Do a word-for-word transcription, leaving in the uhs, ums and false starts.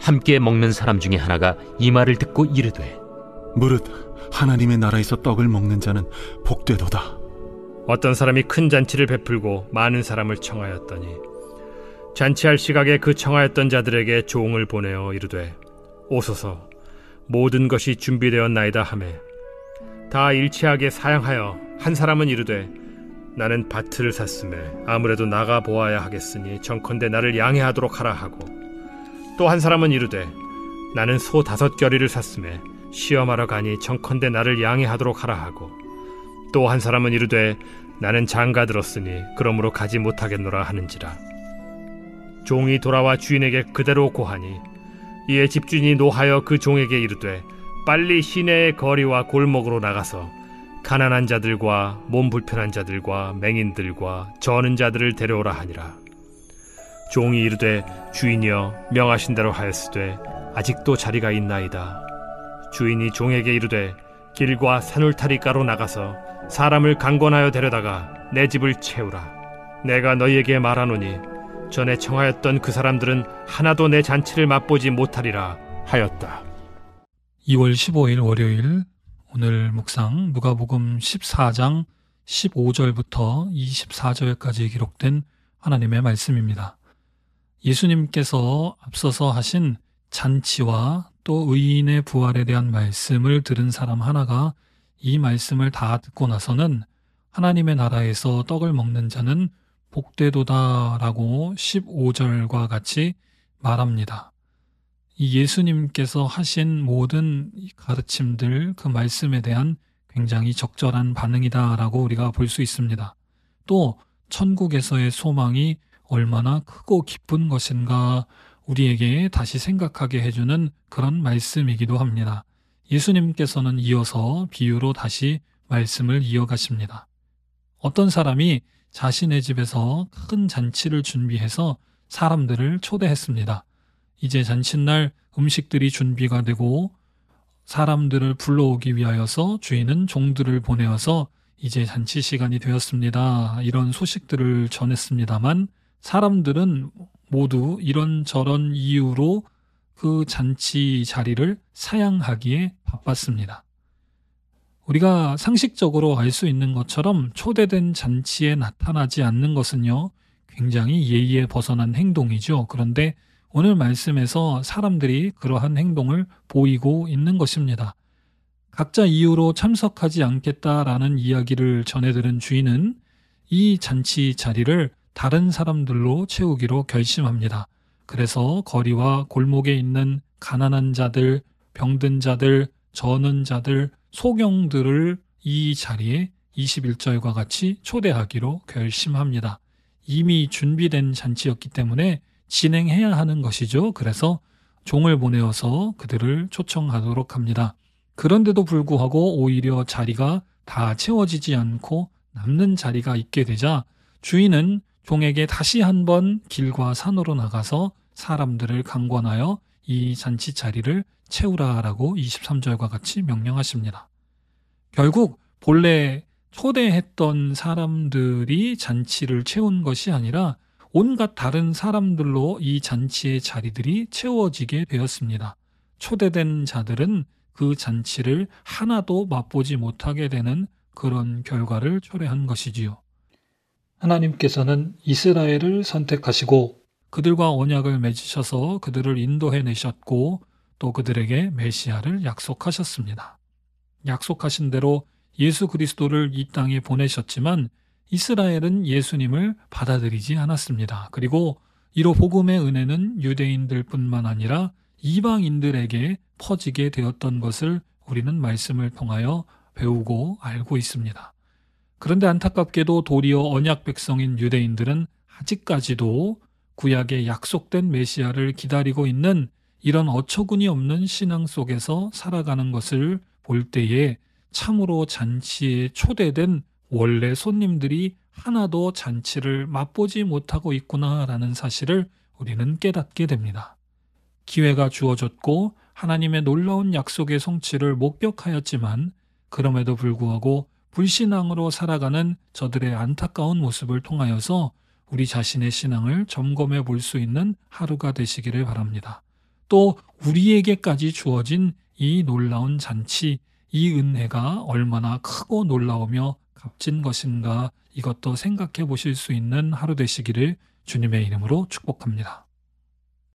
함께 먹는 사람 중에 하나가 이 말을 듣고 이르되 무릇 하나님의 나라에서 떡을 먹는 자는 복되도다. 어떤 사람이 큰 잔치를 베풀고 많은 사람을 청하였더니 잔치할 시각에 그 청하였던 자들에게 종을 보내어 이르되 오소서, 모든 것이 준비되었나이다 하매 다 일치하게 사양하여 한 사람은 이르되 나는 밭을 샀음에 아무래도 나가 보아야 하겠으니 정컨대 나를 양해하도록 하라 하고, 또 한 사람은 이르되 나는 소 다섯 겨리를 샀음에 시험하러 가니 정컨대 나를 양해하도록 하라 하고, 또 한 사람은 이르되 나는 장가 들었으니 그러므로 가지 못하겠노라 하는지라. 종이 돌아와 주인에게 그대로 고하니 이에 집주인이 노하여 그 종에게 이르되 빨리 시내의 거리와 골목으로 나가서 가난한 자들과 몸 불편한 자들과 맹인들과 저는 자들을 데려오라 하니라. 종이 이르되 주인이여 명하신 대로 하였으되 아직도 자리가 있나이다. 주인이 종에게 이르되 길과 산울타리가로 나가서 사람을 강권하여 데려다가 내 집을 채우라. 내가 너희에게 말하노니 전에 청하였던 그 사람들은 하나도 내 잔치를 맛보지 못하리라 하였다. 이월 십오일 월요일, 오늘 묵상 누가복음 십사 장 십오 절부터 이십사 절까지 기록된 하나님의 말씀입니다. 예수님께서 앞서서 하신 잔치와 또 의인의 부활에 대한 말씀을 들은 사람 하나가 이 말씀을 다 듣고 나서는 하나님의 나라에서 떡을 먹는 자는 복되도다라고 십오 절과 같이 말합니다. 이 예수님께서 하신 모든 가르침들, 그 말씀에 대한 굉장히 적절한 반응이다라고 우리가 볼 수 있습니다. 또 천국에서의 소망이 얼마나 크고 깊은 것인가 우리에게 다시 생각하게 해주는 그런 말씀이기도 합니다. 예수님께서는 이어서 비유로 다시 말씀을 이어가십니다. 어떤 사람이 자신의 집에서 큰 잔치를 준비해서 사람들을 초대했습니다. 이제 잔칫날 음식들이 준비가 되고 사람들을 불러오기 위하여서 주인은 종들을 보내어서 이제 잔치 시간이 되었습니다. 이런 소식들을 전했습니다만 사람들은 모두 이런저런 이유로 그 잔치 자리를 사양하기에 바빴습니다. 우리가 상식적으로 알 수 있는 것처럼 초대된 잔치에 나타나지 않는 것은요, 굉장히 예의에 벗어난 행동이죠. 그런데 오늘 말씀에서 사람들이 그러한 행동을 보이고 있는 것입니다. 각자 이유로 참석하지 않겠다라는 이야기를 전해들은 주인은 이 잔치 자리를 다른 사람들로 채우기로 결심합니다. 그래서 거리와 골목에 있는 가난한 자들, 병든 자들, 저는 자들, 소경들을 이 자리에 이십일 절과 같이 초대하기로 결심합니다. 이미 준비된 잔치였기 때문에 진행해야 하는 것이죠. 그래서 종을 보내어서 그들을 초청하도록 합니다. 그런데도 불구하고 오히려 자리가 다 채워지지 않고 남는 자리가 있게 되자 주인은 종에게 다시 한번 길과 산으로 나가서 사람들을 강권하여 이 잔치 자리를 채우라라고 이십삼 절과 같이 명령하십니다. 결국 본래 초대했던 사람들이 잔치를 채운 것이 아니라 온갖 다른 사람들로 이 잔치의 자리들이 채워지게 되었습니다. 초대된 자들은 그 잔치를 하나도 맛보지 못하게 되는 그런 결과를 초래한 것이지요. 하나님께서는 이스라엘을 선택하시고 그들과 언약을 맺으셔서 그들을 인도해내셨고 또 그들에게 메시아를 약속하셨습니다. 약속하신 대로 예수 그리스도를 이 땅에 보내셨지만 이스라엘은 예수님을 받아들이지 않았습니다. 그리고 이로 복음의 은혜는 유대인들뿐만 아니라 이방인들에게 퍼지게 되었던 것을 우리는 말씀을 통하여 배우고 알고 있습니다. 그런데 안타깝게도 도리어 언약 백성인 유대인들은 아직까지도 구약의 약속된 메시아를 기다리고 있는 이런 어처구니 없는 신앙 속에서 살아가는 것을 볼 때에 참으로 잔치에 초대된 원래 손님들이 하나도 잔치를 맛보지 못하고 있구나라는 사실을 우리는 깨닫게 됩니다. 기회가 주어졌고 하나님의 놀라운 약속의 성취를 목격하였지만 그럼에도 불구하고 불신앙으로 살아가는 저들의 안타까운 모습을 통하여서 우리 자신의 신앙을 점검해 볼 수 있는 하루가 되시기를 바랍니다. 또 우리에게까지 주어진 이 놀라운 잔치, 이 은혜가 얼마나 크고 놀라우며 값진 것인가, 이것도 생각해 보실 수 있는 하루 되시기를 주님의 이름으로 축복합니다.